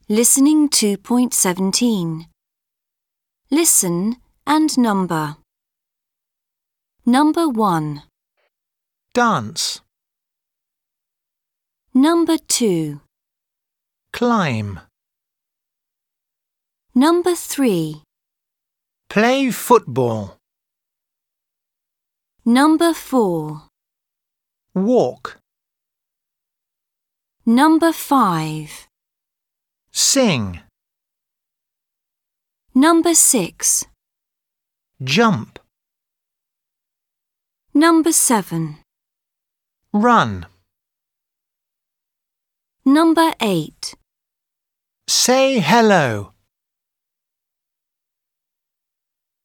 Listening 2.17. Listen and number. Number 1. Dance. Number 2. Climb. Number 3. Play football. Number 4. Walk. Number 5. Sing. Number 6. Jump. Number 7. Run. Number 8. Say hello.